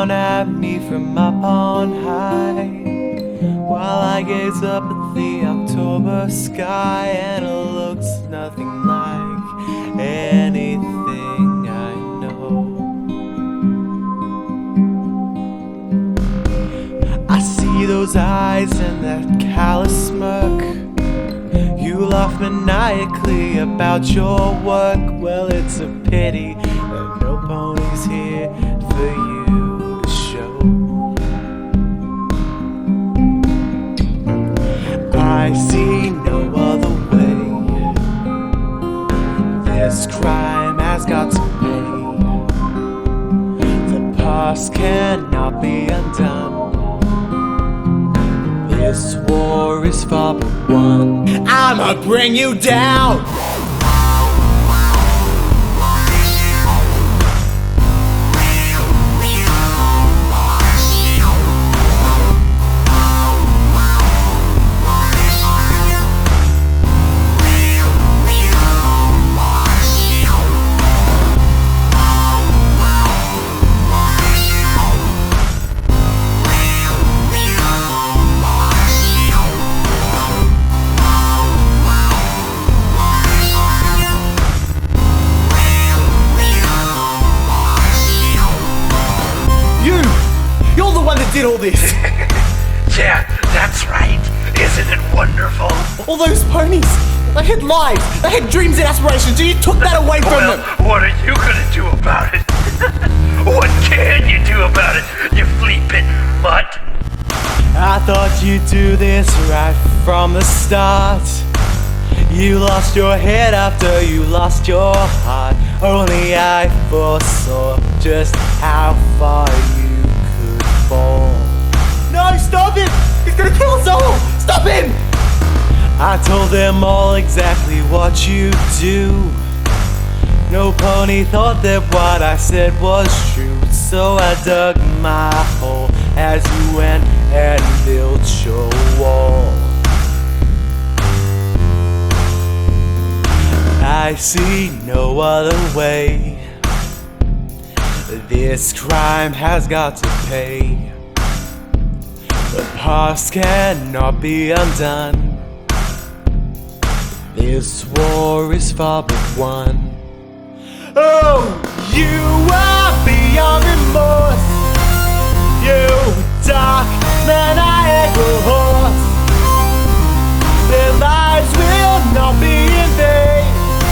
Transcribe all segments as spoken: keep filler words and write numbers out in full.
down at me from up on high, while I gaze up at the October sky, and it looks nothing like anything I know. I see those eyes and that callous smirk. You laugh maniacally about your work. Well, it's a pity that no pony's here for you to show. I see no other way. This crime has got to pay. The past cannot be undone. This war is far but one. I'ma bring you down. Did all this? Yeah, that's right. Isn't it wonderful? All those ponies, they had lives, they had dreams and aspirations, and you took that away from well, them. What are you gonna do about it? What can you do about it, you flea-bitten mutt? I thought you'd do this right from the start. You lost your head after you lost your heart. Only I foresaw just how far you fall. No, stop him! He's gonna kill us all! Stop him! I told them all exactly what you do. No pony thought that what I said was true, so I dug my hole as you went and built your wall. I see no other way. This crime has got to pay. The past cannot be undone. This war is far but one. Oh, you are beyond remorse. You dark maniacal horse. Their lives will not be in vain.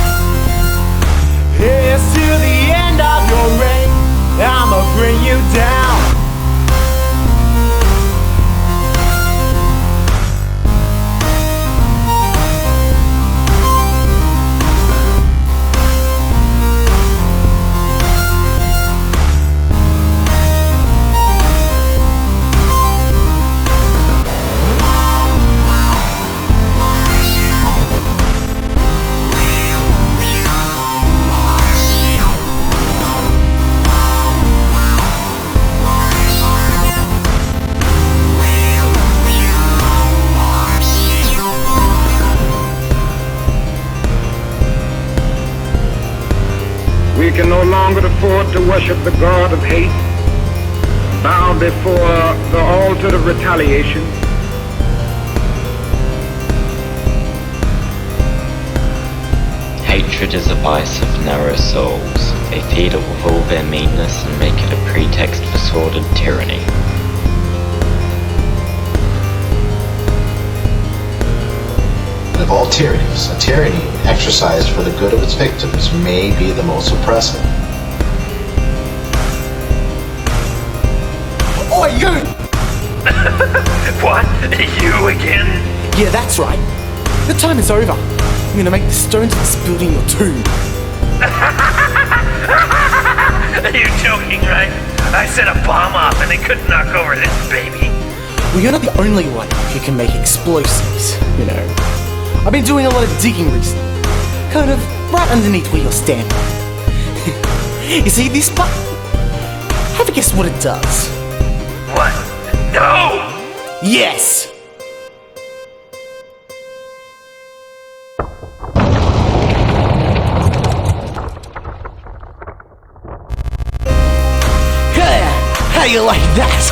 Here's to the end of your reign. I'ma bring you down. We can no longer afford to worship the god of hate, bow before the altar of retaliation. Hatred is a vice of narrow souls. They feed it with all their meanness and make it a pretext for sordid tyranny. Of all tyrannies, a tyranny exercised for the good of its victims may be the most oppressive. Oi, you! What? You again? Yeah, that's right. The time is over. I'm gonna make the stones of this building your tomb. Are you joking, right? I set a bomb off and they couldn't knock over this baby. Well, you're not the only one who can make explosives, you know. I've been doing a lot of digging recently. Kind of right underneath where you're standing. You see this button? Have a guess what it does. What? No! Yes! dare you like that?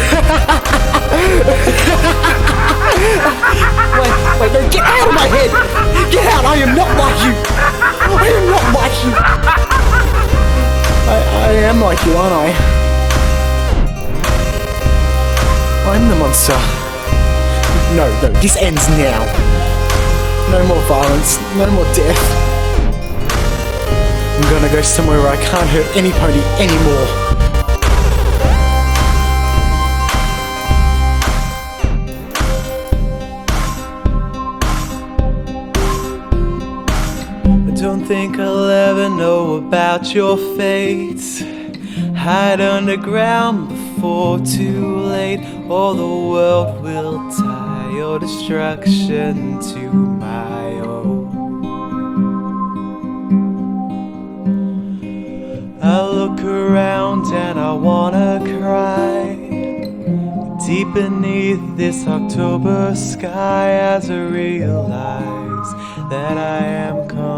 Wait, wait, no, get out of my head! Get out! I am not like you! I am not like you! I, I am like you, aren't I? I'm the monster. No, no, this ends now. No more violence, no more death. I'm gonna go somewhere where I can't hurt any pony anymore. I don't think I'll ever know about your fate. Hide underground before too late, or the world will tie your destruction to my own. I look around and I wanna cry, deep beneath this October sky, as I realize that I am gone.